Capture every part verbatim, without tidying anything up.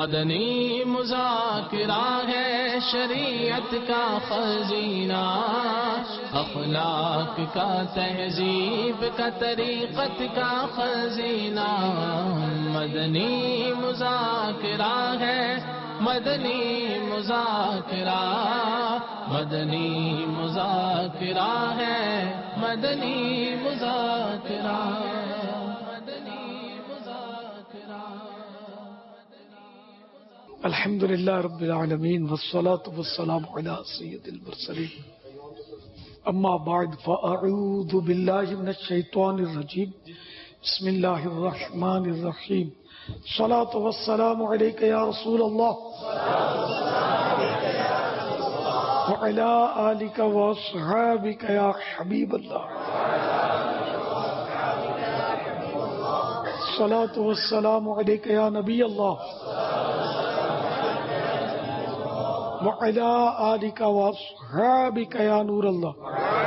مدنی مذاکرہ ہے شریعت کا خزینہ، اخلاق کا تہذیب کا طریقت کا خزینہ، مدنی مذاکرہ ہے، مدنی مذاکرہ، مدنی مذاکرہ ہے، مدنی مذاکرہ، مدنی مذاکرہ۔ الحمد للہ رب العالمین والصلاة والسلام علی سید المرسلین، اما بعد فاعوذ باللہ من الشیطان الرجیم، بسم اللہ الرحمن الرحیم، الصلاة والسلام علیک یا رسول اللہ وعلی آلک واصحابک یا حبیب اللہ، الصلاة والسلام علیک یا نبی اللہ وعلی آلک واصحابک یا نور اللہ۔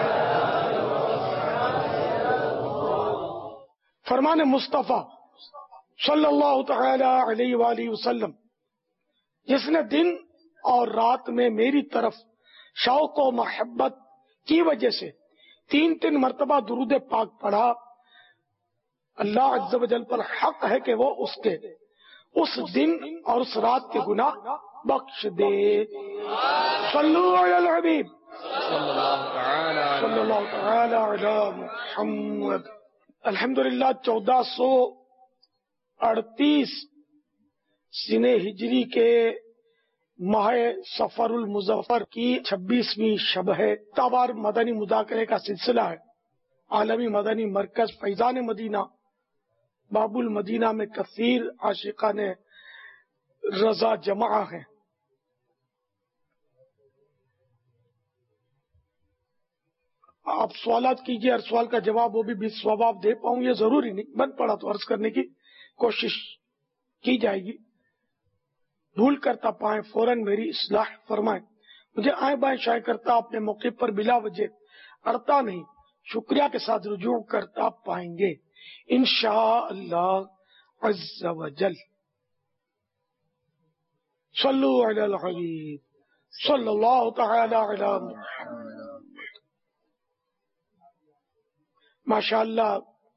فرمان مصطفیٰ صلی اللہ تعالی علیہ وآلہ وسلم، جس نے دن اور رات میں میری طرف شوق و محبت کی وجہ سے تین تین مرتبہ درود پاک پڑھا، اللہ عز و جل پر حق ہے کہ وہ اس کے اس دن اور اس رات کے گناہ بخش دے۔ صلو علی الحبیب صلی اللہ تعالی علی محمد۔ الحمدللہ چودہ سو اڑتیس سنہ ہجری کے ماہ سفر المظفر کی چھبیسویں شب ہے۔ تابار مدنی مذاکرے کا سلسلہ ہے۔ عالمی مدنی مرکز فیضان مدینہ باب المدینہ میں کثیر عاشقان رضا جمع ہیں۔ آپ سوالات کیجئے، ہر سوال کا جواب وہ بھی بھی ثواب دے پاؤں یہ ضروری نہیں، بن پڑا تو عرض کرنے کی کوشش کی جائے گی۔ بھول کرتا پائیں فوراً میری اصلاح فرمائیں، مجھے آئیں بائیں شائع کرتا اپنے موقع پر بلا وجہ اڑتا نہیں، شکریہ کے ساتھ رجوع کرتا پائیں گے انشاءاللہ عز و جل۔ صلو علی الحبیب صلی اللہ تعالی علی محمد۔ ماشاءاللہ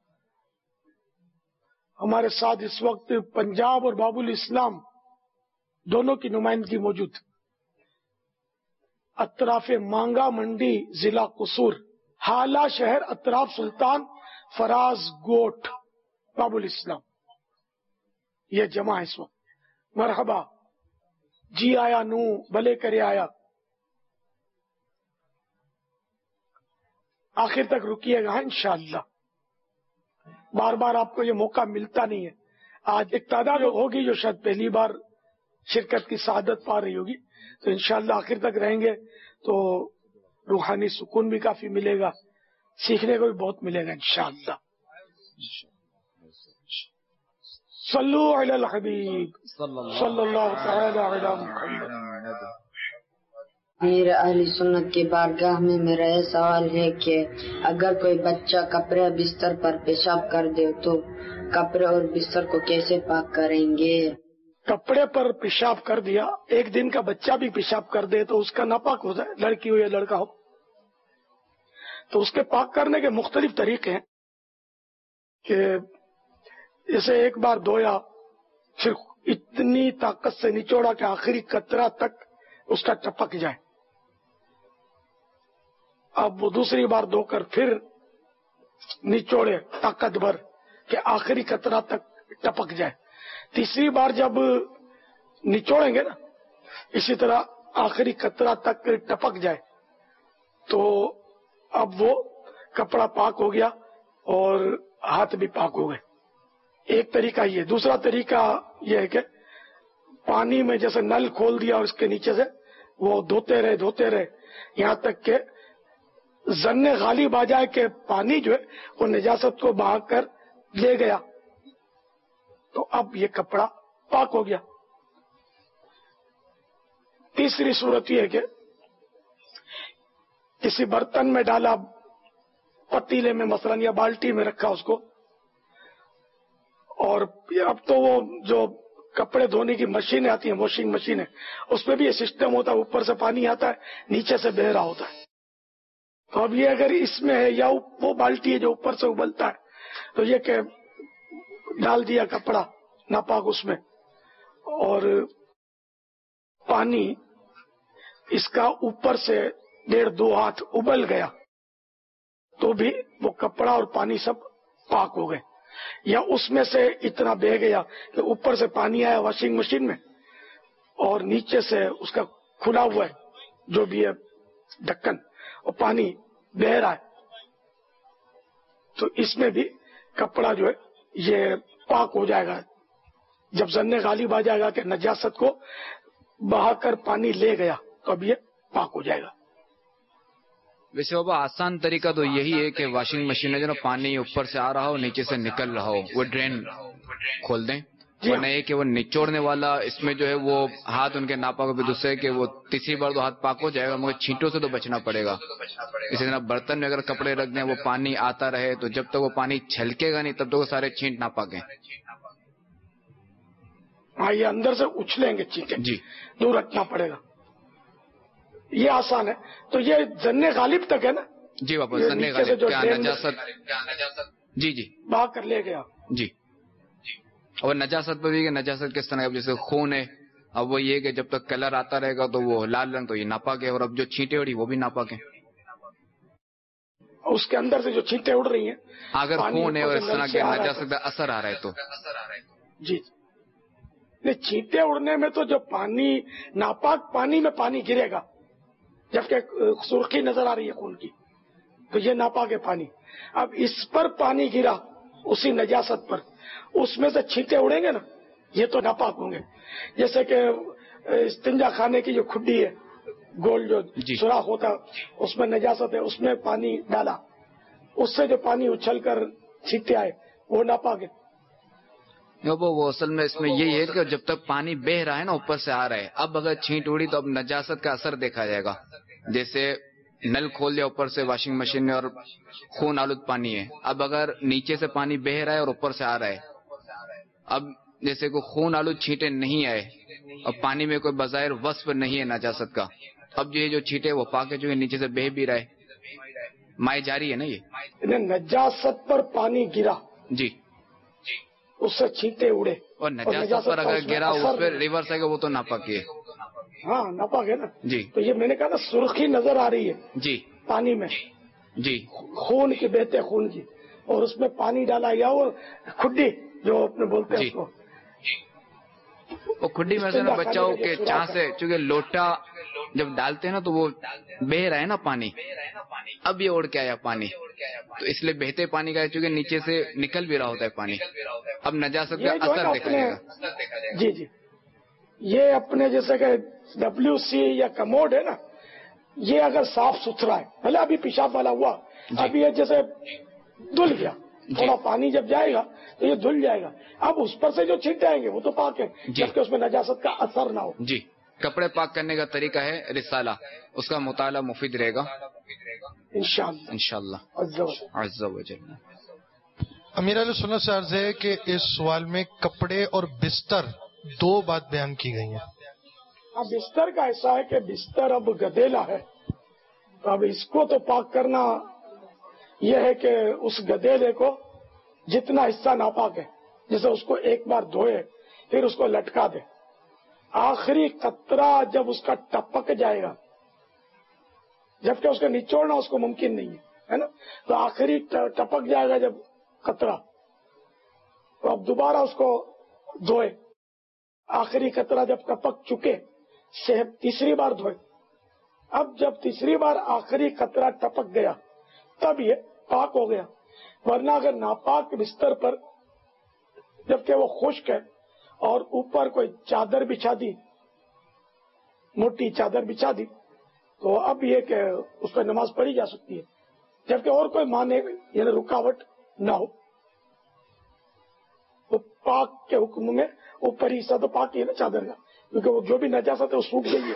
ہمارے ساتھ اس وقت پنجاب اور باب الاسلام دونوں کی نمائندگی موجود، اطراف مانگا منڈی ضلع قصور، حالہ شہر اطراف سلطان فراز گوٹ باب الاسلام، یہ جمع ہے اس وقت۔ مرحبا، جی آیا نو بھلے کرے آیا۔ آخر تک رکیے گا انشاءاللہ، بار بار آپ کو یہ موقع ملتا نہیں ہے۔ آج ایک تعداد ہوگی جو شاید پہلی بار شرکت کی سعادت پا رہی ہوگی، تو انشاءاللہ آخر تک رہیں گے تو روحانی سکون بھی کافی ملے گا، سیکھنے کو بھی بہت ملے گا انشاءاللہ۔ صلو علی الحبیب صلی اللہ تعالی علی محمد۔ میرے اہل سنت کی بارگاہ میں میرا یہ سوال ہے کہ اگر کوئی بچہ کپڑے بستر پر پیشاب کر دے تو کپڑے اور بستر کو کیسے پاک کریں گے؟ کپڑے پر پیشاب کر دیا، ایک دن کا بچہ بھی پیشاب کر دے تو اس کا ناپاک ہو جائے، لڑکی ہو یا لڑکا ہو، تو اس کے پاک کرنے کے مختلف طریقے ہیں کہ اسے ایک بار دھویا، پھر اتنی طاقت سے نچوڑا کہ آخری قطرہ تک اس کا ٹپک جائے، اب وہ دوسری بار دھو کر پھر نچوڑے طاقت بھر کہ آخری قطرہ تک ٹپک جائے، تیسری بار جب نچوڑیں گے نا اسی طرح آخری قطرہ تک ٹپک جائے تو اب وہ کپڑا پاک ہو گیا اور ہاتھ بھی پاک ہو گئے۔ ایک طریقہ یہ، دوسرا طریقہ یہ ہے کہ پانی میں جیسے نل کھول دیا اور اس کے نیچے سے وہ دھوتے رہے دھوتے رہے یہاں تک کہ ظن غالب آ جائے کہ پانی جو ہے وہ نجاست کو بہا کر لے گیا، تو اب یہ کپڑا پاک ہو گیا۔ تیسری صورت یہ ہے کہ کسی برتن میں ڈالا، پتیلے میں مثلاً یا بالٹی میں رکھا اس کو، اور اب تو وہ جو کپڑے دھونے کی مشینیں آتی ہیں، واشنگ مشینیں، اس میں بھی یہ سسٹم ہوتا ہے، اوپر سے پانی آتا ہے نیچے سے بہ رہا ہوتا ہے. تو اب یہ اگر اس میں ہے یا وہ بالٹی ہے جو اوپر سے ابلتا ہے، تو یہ کہ ڈال دیا کپڑا ناپاک اس میں اور پانی اس کا اوپر سے ڈیڑھ دو ہاتھ ابل گیا تو بھی وہ کپڑا اور پانی سب پاک ہو گئے. یا اس میں سے اتنا بہ گیا کہ اوپر سے پانی آیا واشنگ مشین میں اور نیچے سے اس کا کھلا ہوا ہے جو بھی ہے ڈھکن اور پانی بہ رہا ہے، تو اس میں بھی کپڑا جو ہے یہ پاک ہو جائے گا. جب ظن غالب آ جائے گا کہ نجاست کو بہا کر پانی لے گیا تو اب یہ پاک ہو جائے گا. ویسے بابا آسان طریقہ تو یہی ہے کہ واشنگ مشین میں جو نا پانی اوپر سے آ رہا ہو نیچے سے نکل رہا ہو وہ ڈرین کھول دیں، ورنہ یہ کہ وہ نچوڑنے والا اس میں جو ہے وہ ہاتھ ان کے ناپاک بھی دوسرے کہ وہ تیسری بار تو ہاتھ پاک ہو جائے گا مگر چھینٹوں سے تو بچنا پڑے گا. اسی طرح برتن میں اگر کپڑے رکھ دیں وہ پانی آتا رہے تو جب تک وہ پانی چھلکے گا نہیں تب تک وہ سارے چھینٹ ناپاک ہیں. ہاں یہ اندر سے اچھلیں گے چینٹیں، جی دور رکھنا پڑے گا، یہ آسان ہے. تو یہ ظن غالب تک ہے نا. جی واپس ظن غالب کیا نجاست، جی جی بہا کر لے گیا. جی اور نجاست پر بھی کہ نجاست کس طرح جیسے خون ہے، اب وہ یہ کہ جب تک کلر آتا رہے گا تو وہ لال رنگ تو یہ ناپاک ہے، اور اب جو چھینٹیں اڑی وہ بھی ناپاک ہیں. اس کے اندر سے جو چھینٹیں اڑ رہی ہیں اگر خون ہے اور اس طرح کے نجاست کا اثر آ رہا ہے تو جی نہیں، چھینٹیں اڑنے میں تو جو پانی ناپاک پانی میں پانی گرے گا جبکہ سرخی نظر آ رہی ہے خون کی تو یہ ناپاک ہے پانی. اب اس پر پانی گرا اسی نجاست پر، اس میں سے چھینٹیں اڑیں گے نا یہ تو ناپاک ہوں گے. جیسے کہ استنجا خانے کی جو کھڈی ہے گول جو سوراخ ہوتا اس میں نجاست ہے، اس میں پانی ڈالا، اس سے جو پانی اچھل کر چھینٹیں آئے وہ ناپاک ہے. وہ اصل میں اس میں یہی ہے کہ جب تک پانی بہ رہا ہے نا اوپر سے آ رہا ہے، اب اگر چھینٹ اڑی تو اب نجاست کا اثر دیکھا جائے گا. جیسے نل کھول دیا اوپر سے واشنگ مشین میں اور خون آلود پانی ہے، اب اگر نیچے سے پانی بہ رہا ہے اور اوپر سے آ رہا ہے، اب جیسے کوئی خون آلود چھینٹے نہیں آئے اور پانی میں کوئی بظاہر وصف نہیں ہے نجاست کا، اب جو یہ جو چھینٹے وہ پاک ہے جو نیچے سے بہ بھی رہا ہے، مائع جاری ہے نا یہ نجاست پر پانی گرا جی اس سے چھینٹے اڑے اور نجاست پر اگر گرا اس پہ ریورس ہے کہ وہ تو ناپاک ہے. ہاں ناپاک ہے نا. جی تو یہ میں نے کہا نا سرخی نظر آ رہی ہے جی پانی میں، جی خون کی بہتے خون کی، اور اس میں پانی ڈالا یا وہ کھڈی جو اپنے بولتے ہیں اس کو وہ کھڈی میں سے نا بچاؤ کے چاہ سے، چونکہ لوٹا جب ڈالتے ہیں نا تو وہ بہ رہا ہے نا پانی، اب یہ اڑ کے آیا پانی تو اس لیے بہتے پانی کا ہے چونکہ نیچے سے نکل بھی رہا ہوتا ہے پانی، اب نجاست کا اثر دیکھا جائے گا. جی جی یہ اپنے جیسے کہ ڈبلیو سی یا کموڈ ہے نا، یہ اگر صاف ستھرا ہے بھلے ابھی پیشاب والا ہوا ابھی یہ جیسے دھل گیا تھوڑا پانی جب جائے گا تو یہ دھل جائے گا، اب اس پر سے جو چھینٹے آئیں گے وہ تو پاک ہے جبکہ اس میں نجاست کا اثر نہ ہو. جی کپڑے پاک کرنے کا طریقہ ہے رسالہ، اس کا مطالعہ مفید رہے گا انشاءاللہ انشاءاللہ عز و جل. امیر علیہ سنت سے عرض ہے کہ اس سوال میں کپڑے اور بستر دو بات بیان کی گئی ہیں. اب بستر کا ایسا ہے کہ بستر اب گدیلا ہے تو اب اس کو تو پاک کرنا یہ ہے کہ اس گدیلے کو جتنا حصہ ناپاک ہے جیسے اس کو ایک بار دھوئے پھر اس کو لٹکا دے، آخری قطرہ جب اس کا ٹپک جائے گا جبکہ اس کا نچوڑنا اس کو ممکن نہیں ہے نا، تو آخری ٹپک جائے گا جب قطرہ تو اب دوبارہ اس کو دھوئے، آخری قطرہ جب ٹپک چکے صحت تیسری بار دھوئے، اب جب تیسری بار آخری قطرہ ٹپک گیا تب یہ پاک ہو گیا. ورنہ اگر ناپاک بستر پر جبکہ وہ خشک ہے اور اوپر کوئی چادر بچھا دی، موٹی چادر بچھا دی، تو اب یہ کہ اس پہ نماز پڑھی جا سکتی ہے جبکہ اور کوئی معنی یعنی رکاوٹ نہ ہو. تو پاک کے حکم میں اوپر حصہ تو پاک ہی ہے نا چادر کا، کیونکہ وہ جو بھی نجاست ہے وہ سوکھ گئی ہے.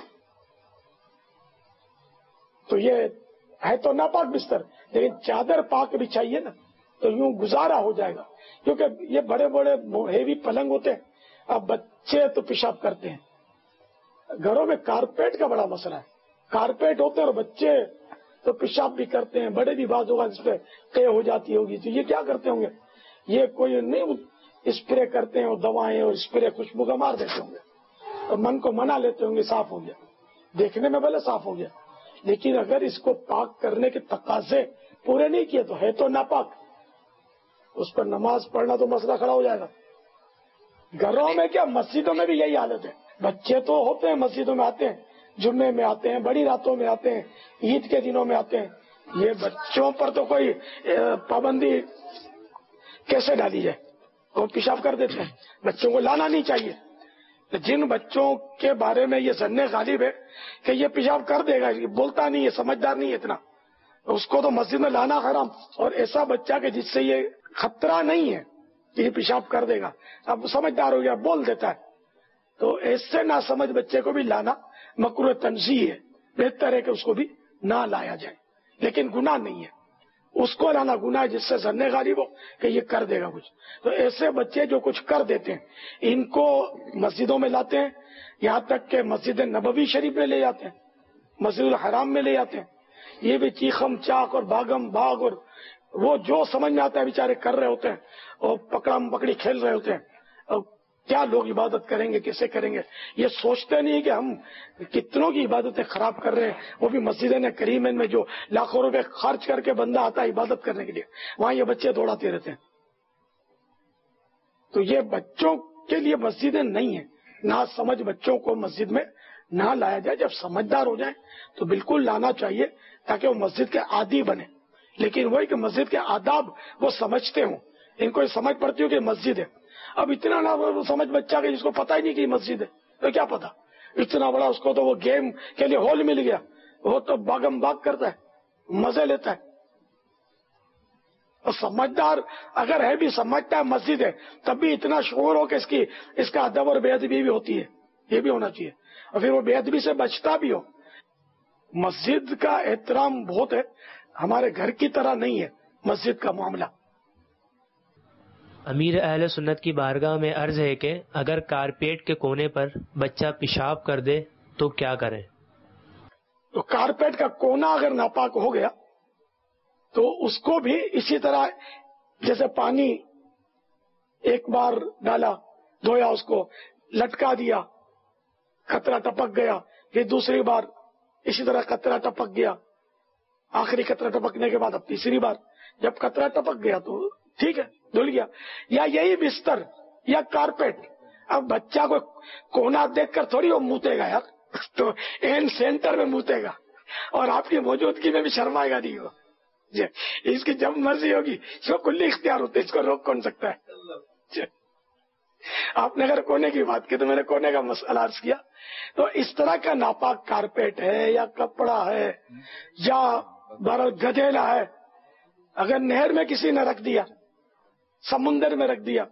تو یہ ہے تو ناپاک بستر لیکن چادر پاک بچھائیے نا تو یوں گزارا ہو جائے گا، کیونکہ یہ بڑے بڑے ہیوی پلنگ ہوتے ہیں. اب بچے تو پیشاب کرتے ہیں، گھروں میں کارپیٹ کا بڑا مسئلہ ہے، کارپیٹ ہوتے ہیں اور بچے تو پیشاب بھی کرتے ہیں، بڑے بھی بعض ہوگا جس پہ قے ہو جاتی ہوگی، تو یہ کیا کرتے ہوں گے؟ یہ کوئی نہیں اسپرے کرتے ہیں اور دوائیں اور اسپرے خوشبو کا مار دیتے ہوں گے اور من کو منا لیتے ہوں گے، صاف ہو گیا، دیکھنے میں بھلے صاف ہو گیا، لیکن اگر اس کو پاک کرنے کے تقاضے پورے نہیں کیے تو ہے تو ناپاک، اس پر نماز پڑھنا تو مسئلہ کھڑا ہو جائے گا۔ گھروں میں کیا، مسجدوں میں بھی یہی حالت ہے، بچے تو ہوتے ہیں مسجدوں میں آتے ہیں، جمعے میں آتے ہیں، بڑی راتوں میں آتے ہیں، عید کے دنوں میں آتے ہیں، یہ بچوں پر تو کوئی پابندی کیسے ڈالی جائے؟ وہ پیشاب کر دیتے ہیں، بچوں کو لانا نہیں چاہیے۔ جن بچوں کے بارے میں یہ ظن غالب ہے کہ یہ پیشاب کر دے گا، یہ بولتا نہیں ہے، سمجھدار نہیں ہے اتنا، اس کو تو مسجد میں لانا حرام۔ اور ایسا بچہ کہ جس سے یہ خطرہ نہیں ہے کہ یہ پیشاب کر دے گا، اب سمجھدار ہو گیا، بول دیتا ہے، تو ایسے نہ سمجھ بچے کو بھی لانا مکروہ تنزیہ ہے، بہتر ہے کہ اس کو بھی نہ لایا جائے، لیکن گناہ نہیں ہے، اس کو لانا گناہ ہے جس سے ظن غالب ہو کہ یہ کر دے گا کچھ۔ تو ایسے بچے جو کچھ کر دیتے ہیں ان کو مسجدوں میں لاتے ہیں، یہاں تک کہ مسجد نبوی شریف میں لے جاتے ہیں، مسجد الحرام میں لے جاتے ہیں، یہ بھی چیخم چاک اور بھاگم بھاگ اور وہ جو سمجھ میں آتا ہے بیچارے کر رہے ہوتے ہیں اور پکڑم پکڑی کھیل رہے ہوتے ہیں، اور کیا لوگ عبادت کریں گے، کیسے کریں گے، یہ سوچتے نہیں کہ ہم کتنوں کی عبادتیں خراب کر رہے ہیں، وہ بھی مسجد کریمین میں جو لاکھوں روپے خرچ کر کے بندہ آتا ہے عبادت کرنے کے لیے، وہاں یہ بچے دوڑاتے رہتے ہیں۔ تو یہ بچوں کے لیے مسجدیں نہیں ہیں، نہ سمجھ بچوں کو مسجد میں نہ لایا جائے، جب سمجھدار ہو جائیں تو بالکل لانا چاہیے تاکہ وہ مسجد کے عادی بنے، لیکن وہی کہ مسجد کے آداب وہ سمجھتے ہوں، ان کو یہ سمجھ پڑتی ہو کہ مسجد ہے۔ اب اتنا نہ سمجھ بچہ کہ جس کو پتہ ہی نہیں کہ یہ مسجد ہے، تو کیا پتا، اتنا بڑا اس کو تو وہ گیم کے لیے ہال مل گیا، وہ تو باغم باغ کرتا ہے، مزے لیتا ہے۔ اور سمجھدار اگر ہے بھی، سمجھتا ہے مسجد ہے، تب بھی اتنا شعور ہو کہ اس کی اس کا ادب اور بے ادبی بھی ہوتی ہے، یہ بھی ہونا چاہیے، اور پھر وہ بے ادبی سے بچتا بھی ہو۔ مسجد کا احترام بہت ہے، ہمارے گھر کی طرح نہیں ہے مسجد کا معاملہ۔ امیر اہل سنت کی بارگاہ میں عرض ہے کہ اگر کارپیٹ کے کونے پر بچہ پیشاب کر دے تو کیا کریں؟ تو کارپیٹ کا کونا اگر ناپاک ہو گیا تو اس کو بھی اسی طرح، جیسے پانی ایک بار ڈالا، دھویا، اس کو لٹکا دیا، قطرہ ٹپک گیا، پھر دوسری بار اسی طرح قطرہ ٹپک گیا، آخری قطرہ ٹپکنے کے بعد اب تیسری بار جب قطرہ ٹپک گیا تو ٹھیک ہے، دھل گیا۔ یا یہی بستر یا کارپیٹ، اب بچہ کو کونا دیکھ کر تھوڑی وہ موتے گا یار، تو این سینٹر میں موتے گا اور آپ کی موجودگی میں بھی شرمائے گا نہیں، وہ اس کی جب مرضی ہوگی، اس کو کلی اختیار ہوتے، اس کو روک کون سکتا ہے؟ آپ نے اگر کونے کی بات کی تو میں نے کونے کا مسئلہ عرض کیا، تو اس طرح کا ناپاک کارپیٹ ہے یا کپڑا ہے یا بارہ گدھیلا ہے، اگر نہر میں کسی نے رکھ دیا، سمندر میں رکھ دیا،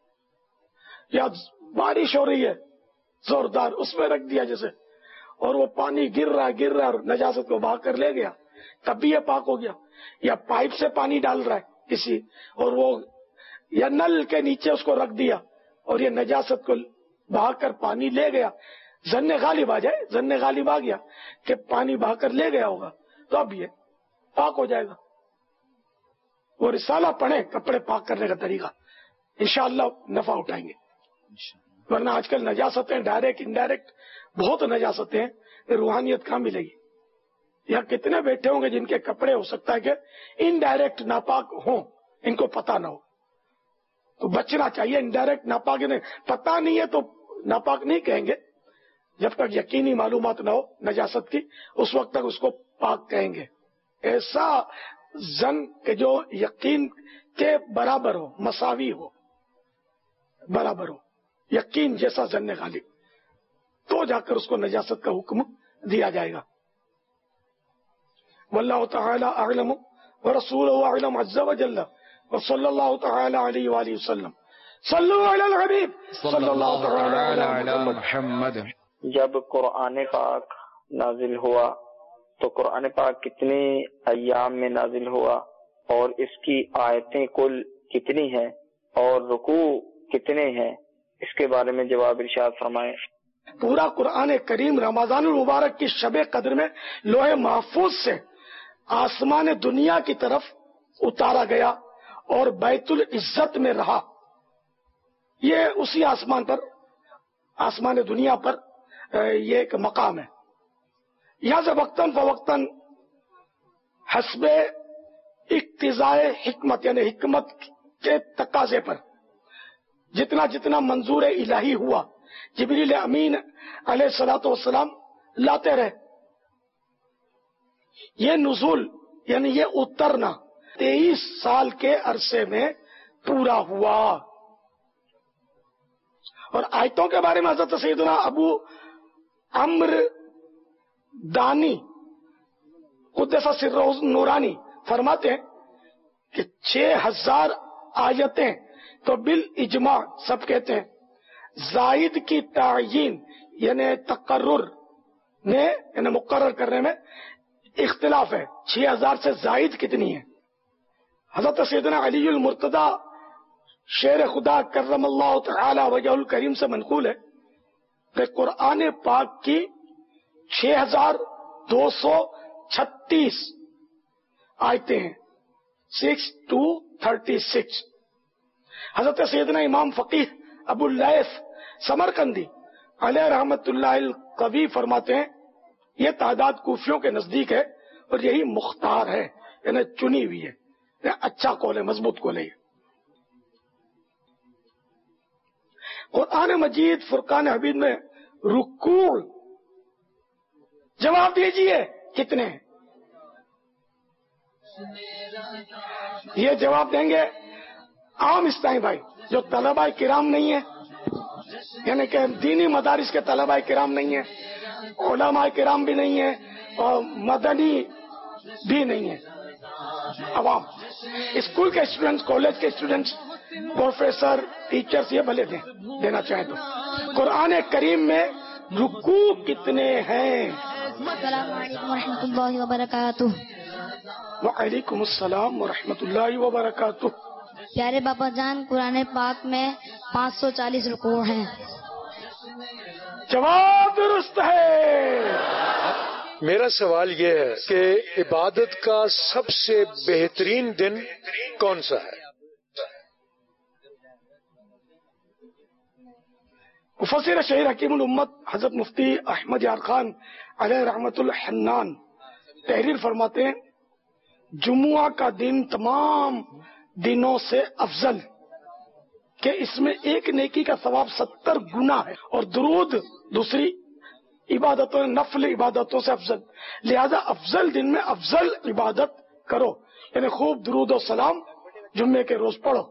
یا بارش ہو رہی ہے زوردار، اس میں رکھ دیا جیسے، اور وہ پانی گر رہا گر رہا اور نجاست کو بہا کر لے گیا، تب بھی یہ پاک ہو گیا۔ یا پائپ سے پانی ڈال رہا ہے کسی، اور وہ یا نل کے نیچے اس کو رکھ دیا اور یہ نجاست کو بہا کر پانی لے گیا، ظن غالب آ جائے، ظن غالب آ گیا کہ پانی بہا کر لے گیا ہوگا، تو اب یہ پاک ہو جائے گا۔ وہ رسالہ پڑھیں کپڑے پاک کرنے کا طریقہ، انشاءاللہ نفع اٹھائیں گے۔ ورنہ آج کل نجاستیں ڈائریکٹ انڈائریکٹ بہت نجاستیں ہیں، روحانیت کہاں ملے گی؟ یا کتنے بیٹھے ہوں گے جن کے کپڑے ہو سکتا ہے کہ انڈائریکٹ ناپاک ہوں، ان کو پتہ نہ ہو، تو بچنا چاہیے۔ انڈائریکٹ ناپاک نہیں، پتہ نہیں ہے تو ناپاک نہیں کہیں گے، جب تک یقینی معلومات نہ ہو نجاست کی، اس وقت تک اس کو پاک کہیں گے۔ ایسا زن کہ جو یقین کے برابر ہو، مساوی ہو، برابر ہو، یقین جیسا زن غالب، تو جا کر اس کو نجاست کا حکم دیا جائے گا۔ واللہ تعالی اعلم ورسولہ اعلم عز وجل وصلی اللہ تعالی علیہ وآلہ وسلم۔ صلو علی الحبیب صلی اللہ تعالی علی محمد۔ جب قرآن پاک نازل ہوا تو قرآن پاک کتنے ایام میں نازل ہوا اور اس کی آیتیں کل کتنی ہیں اور رکوع کتنے ہیں، اس کے بارے میں جواب ارشاد فرمائیں۔ پورا قرآن کریم رمضان المبارک کی شب قدر میں لوح محفوظ سے آسمان دنیا کی طرف اتارا گیا اور بیت العزت میں رہا۔ یہ اسی آسمان پر، آسمان دنیا پر یہ ایک مقام ہے۔ یہاں سے وقتاً فوقتاً حسب اقتضاء حکمت یعنی حکمت کے تقاضے پر جتنا جتنا منظور الہی ہوا جبریل امین علیہ الصلوۃ والسلام لاتے رہے۔ یہ نزول یعنی یہ اترنا تیئیس سال کے عرصے میں پورا ہوا۔ اور آیتوں کے بارے میں حضرت سیدنا ابو عمرو دانی قدس سرہ نورانی فرماتے ہیں کہ چھ ہزار آیتیں تو بالاجماع سب کہتے ہیں۔ زائد کی تعیین یعنی تقرر میں یعنی مقرر کرنے میں اختلاف ہے، چھ ہزار سے زائد کتنی ہے۔ حضرت سیدنا علی المرتضی شیر خدا کرم اللہ تعالی وجہ الکریم سے منقول ہے کہ قرآن پاک کی چھ ہزار دو سو چھتیس آیتیں ہیں، سکس ٹو تھرٹی سکس۔ حضرت سیدنا امام فقیہ ابو اللیث سمرقندی علیہ رحمت اللہ القوی فرماتے ہیں یہ تعداد کوفیوں کے نزدیک ہے اور یہی مختار ہے یعنی چنی ہوئی ہے، یہ اچھا قول ہے، مضبوط قول ہے۔ قرآن مجید فرقان حمید میں رکوع جواب دیجئے کتنے ہیں؟ یہ جواب دیں گے عام اسلامی بھائی جو طلبہ کرام نہیں ہیں، یعنی کہ دینی مدارس کے طلبہ کرام نہیں ہیں، علماء کرام بھی نہیں ہیں اور مدنی بھی نہیں ہیں، عوام اسکول کے اسٹوڈنٹس، کالج کے اسٹوڈنٹس، پروفیسر، ٹیچرز یہ بھلے دیں دینا چاہیں تو۔ قرآن کریم میں رکوع کتنے ہیں؟ السلام علیکم ورحمۃ اللہ وبرکاتہ۔ وعلیکم السلام ورحمۃ اللہ وبرکاتہ۔ پیارے باپا جان، قرآن پاک میں پانچ سو چالیس رکوع ہیں۔ جواب درست ہے۔ میرا سوال یہ ہے کہ عبادت کا سب سے بہترین دن کون سا ہے؟ مفسر شہیر حکیم الامت حضرت مفتی احمد یار خان علیہ رحمت الحنان تحریر فرماتے ہیں جمعہ کا دن تمام دنوں سے افضل کہ اس میں ایک نیکی کا ثواب ستر گنا ہے، اور درود دوسری عبادتوں نفل عبادتوں سے افضل، لہذا افضل دن میں افضل عبادت کرو، یعنی خوب درود و سلام جمعے کے روز پڑھو۔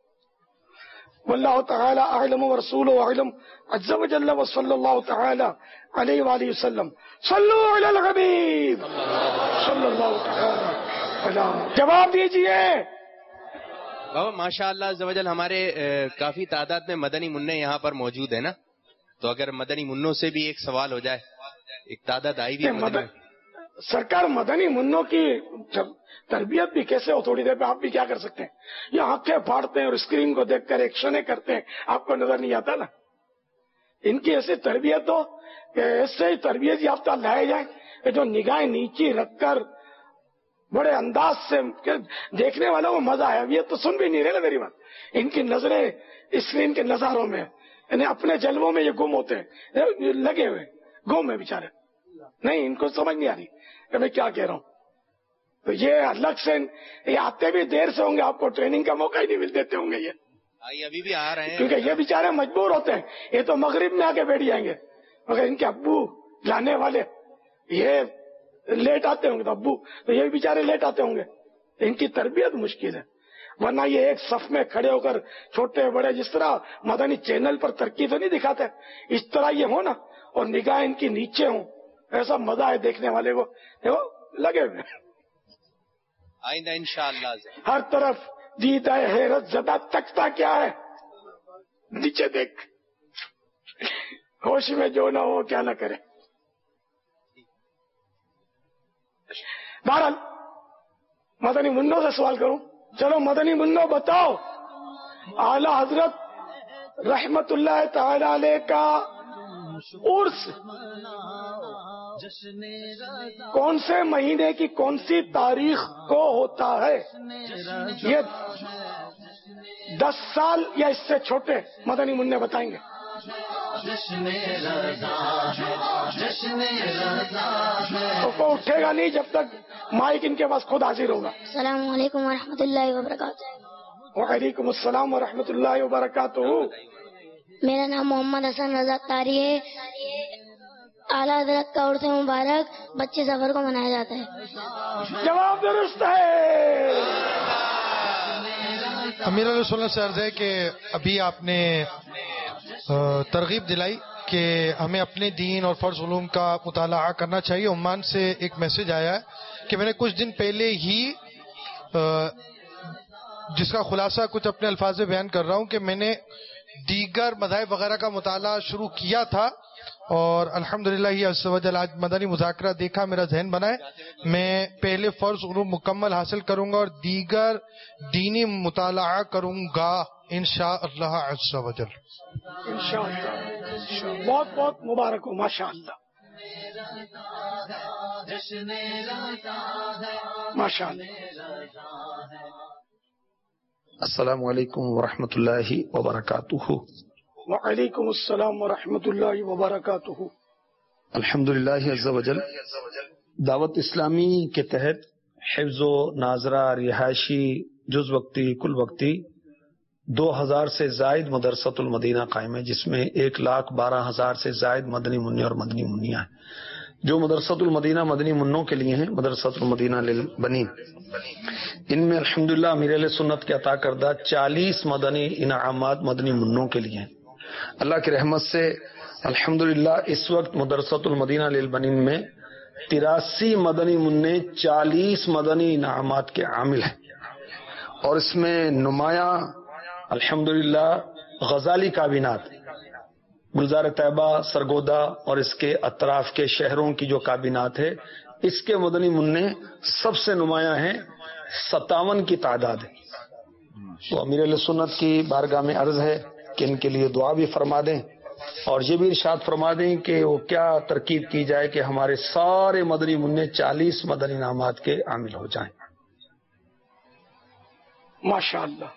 واللہ تعالی اعلم ورسولہ اعلم عز وجل وصلی اللہ تعالی علیہ وآلہ وسلم صلو علی الحبیب صلی اللہ تعالی علیہ۔ جواب دیجئے۔ بابا ماشاء اللہ عز وجل ہمارے کافی تعداد میں مدنی منع یہاں پر موجود ہے نا، تو اگر مدنی منوں سے بھی ایک سوال ہو جائے، ایک تعداد آئی بھی مدن... سرکار مدنی منوں کی تربیت بھی کیسے ہو، تھوڑی دیر پہ آپ بھی کیا کر سکتے ہیں، یہ آنکھیں پھاڑتے ہیں اور اسکرین کو دیکھ کر ایکشنیں کرتے ہیں، آپ کو نظر نہیں آتا نا۔ ان کی ایسی تربیت ہو کہ ایسے ہی تربیت یافتہ لائے جائیں کہ جو نگاہیں نیچی رکھ کر بڑے انداز سے دیکھنے والوں کو مزہ آیا۔ یہ تو سن بھی نہیں رہے نا میری بات، ان کی نظریں اسکرین کے نظاروں میں، یعنی اپنے جلووں میں یہ گم ہوتے ہیں، لگے ہوئے گم ہے بیچارے، نہیں ان کو سمجھ نہیں آ رہی کہ میں کیا کہہ رہا ہوں۔ تو یہ الگ سے یہ آتے بھی دیر سے ہوں گے، آپ کو ٹریننگ کا موقع ہی نہیں مل دیتے ہوں گے یہ، ابھی بھی آ رہے ہیں کیونکہ یہ بیچارے مجبور ہوتے ہیں، یہ تو مغرب میں آ کے بیٹھ جائیں گے، مگر ان کے ابو جانے والے یہ لیٹ آتے ہوں گے، تو ابو تو یہ بیچارے لیٹ آتے ہوں گے، ان کی تربیت مشکل ہے۔ ورنہ یہ ایک صف میں کھڑے ہو کر چھوٹے بڑے جس طرح مدنی چینل پر ترقی تو نہیں دکھاتے، اس طرح یہ ہو نا، اور نگاہ ان کی نیچے ہوں، ایسا مزہ ہے دیکھنے والے کو، دیکھو لگے ہوئے آئندہ انشاءاللہ ہر طرف دیدہ حیرت زدہ تکتا کیا ہے، نیچے دیکھ، ہوش میں جو نہ ہو کیا نہ کرے۔ بہرحال مدنی منوں سے سوال کروں، چلو مدنی منوں بتاؤ، اعلی حضرت رحمت اللہ تعالی علیہ کا عرس کون سے مہینے کی کون سی تاریخ کو ہوتا ہے؟ یہ دس سال یا اس سے چھوٹے مدنی منع بتائیں گے. تو کو اٹھے گا نہیں جب تک مائک ان کے پاس خود حاضر ہوگا. السلام علیکم ورحمۃ اللہ وبرکاتہ. وعلیکم السلام ورحمۃ اللہ وبرکاتہ. میرا نام محمد حسن رضا قاری ہے. اعلیٰ حضرت کا عرس مبارک پچیس سفر کو منایا جاتا ہے. جواب درست ہے. امیر علیہ سنت سے عرض ہے کہ ابھی آپ نے ترغیب دلائی کہ ہمیں اپنے دین اور فرض علوم کا مطالعہ کرنا چاہیے. عمان سے ایک میسج آیا ہے کہ میں نے کچھ دن پہلے ہی جس کا خلاصہ کچھ اپنے الفاظ میں بیان کر رہا ہوں کہ میں نے دیگر مذاہب وغیرہ کا مطالعہ شروع کیا تھا اور الحمدللہ یہ عز و جل آج مدنی مذاکرہ دیکھا میرا ذہن بنا ہے. میں پہلے فرض علوم مکمل حاصل کروں گا اور دیگر دینی مطالعہ کروں گا انشاءاللہ عز و جل. انشاءاللہ بہت بہت مبارک ہو. ماشاءاللہ ماشاءاللہ. السلام علیکم ورحمۃ اللہ وبرکاتہ. وعلیکم السلام ورحمۃ اللہ وبرکاتہ. الحمدللہ عز و جل دعوت اسلامی کے تحت حفظ و ناظرہ رہائشی جز وقتی کل وقتی دو ہزار سے زائد مدرسۃ المدینہ قائم ہے جس میں ایک لاکھ بارہ ہزار سے زائد مدنی منع اور مدنی منیا ہیں. جو مدرسۃ المدینہ مدنی منوں کے لیے ہیں مدرسۃ المدینہ للبنین ان میں الحمدللہ امیر علیہ سنت کے عطا کردہ چالیس مدنی انعامات مدنی منوں کے لیے ہیں. اللہ کی رحمت سے الحمدللہ اس وقت مدرسۃ المدینہ للبنین میں تراسی مدنی منع چالیس مدنی انعامات کے عامل ہیں اور اس میں نمایاں الحمدللہ غزالی کابینات گلزار طیبہ سرگودا اور اس کے اطراف کے شہروں کی جو کابینات ہے اس کے مدنی منع سب سے نمایاں ہیں. ستاون کی تعداد ہے. تو امیر علیہ سنت کی بارگاہ میں عرض ہے کہ ان کے لیے دعا بھی فرما دیں اور یہ بھی ارشاد فرما دیں کہ وہ کیا ترکیب کی جائے کہ ہمارے سارے مدنی منع چالیس مدنی انعامات کے عامل ہو جائیں. ماشاءاللہ.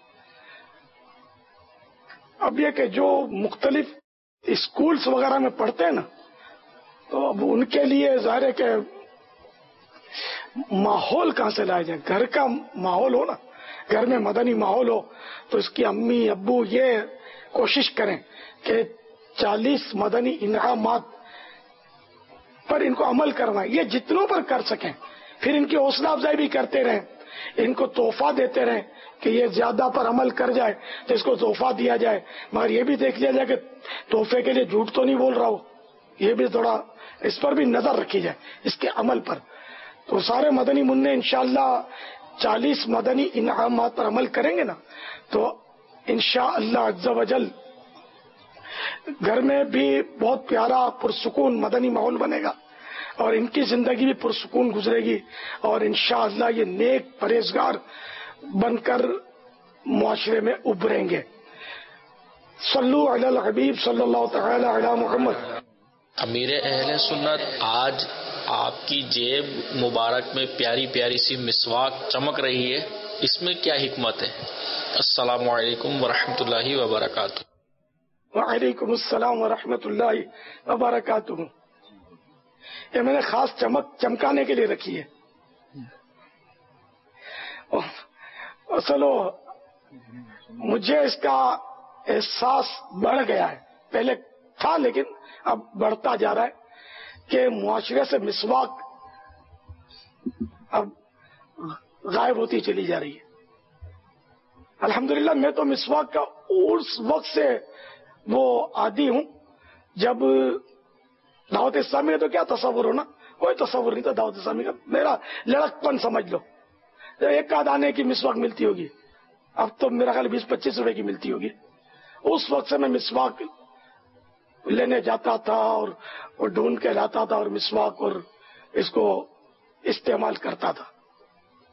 اب یہ کہ جو مختلف اسکولس وغیرہ میں پڑھتے ہیں نا تو اب ان کے لیے ظاہر ہے کہ ماحول کہاں سے لایا جائے. گھر کا ماحول ہو نا, گھر میں مدنی ماحول ہو تو اس کی امی ابو یہ کوشش کریں کہ چالیس مدنی انعامات پر ان کو عمل کروائیں. یہ جتنوں پر کر سکیں پھر ان کی حوصلہ افزائی بھی کرتے رہیں, ان کو تحفہ دیتے رہیں کہ یہ زیادہ پر عمل کر جائے تو اس کو تحفہ دیا جائے. مگر یہ بھی دیکھ لیا جائے کہ تحفے کے لیے جھوٹ تو نہیں بول رہا ہو. یہ بھی تھوڑا اس پر بھی نظر رکھی جائے اس کے عمل پر. تو سارے مدنی منع انشاءاللہ چالیس مدنی انعامات پر عمل کریں گے نا تو انشاءاللہ عز و جل گھر میں بھی بہت پیارا پرسکون مدنی ماحول بنے گا اور ان کی زندگی بھی پرسکون گزرے گی اور انشاءاللہ یہ نیک پرہیزگار بن کر معاشرے میں ابھریں گے. صلو علی الحبیب صلی اللہ تعالی علی محمد. امیر اہل سنت آج آپ کی جیب مبارک میں پیاری پیاری سی مسواک چمک رہی ہے, اس میں کیا حکمت ہے؟ السلام علیکم ورحمۃ اللہ وبرکاتہ. وعلیکم السلام ورحمۃ اللہ وبرکاتہ. یہ میں نے خاص چمک چمکانے کے لیے رکھی ہے. اصل مجھے اس کا احساس بڑھ گیا ہے, پہلے تھا لیکن اب بڑھتا جا رہا ہے کہ معاشرے سے مسواک اب غائب ہوتی چلی جا رہی ہے. الحمدللہ میں تو مسواک کا اس وقت سے وہ عادی ہوں جب دعوت اسلامی کا تو کیا تصور ہونا, کوئی تصور نہیں تھا دعوت اسلامی کا. میرا لڑک پن سمجھ لو, ایک آدھ آنے کی مسواک ملتی ہوگی, اب تو میرا خیال بیس پچیس روپے کی ملتی ہوگی. اس وقت سے میں مسواک لینے جاتا تھا اور وہ ڈھونڈ کے لاتا تھا اور مسواک اور اس کو استعمال کرتا تھا.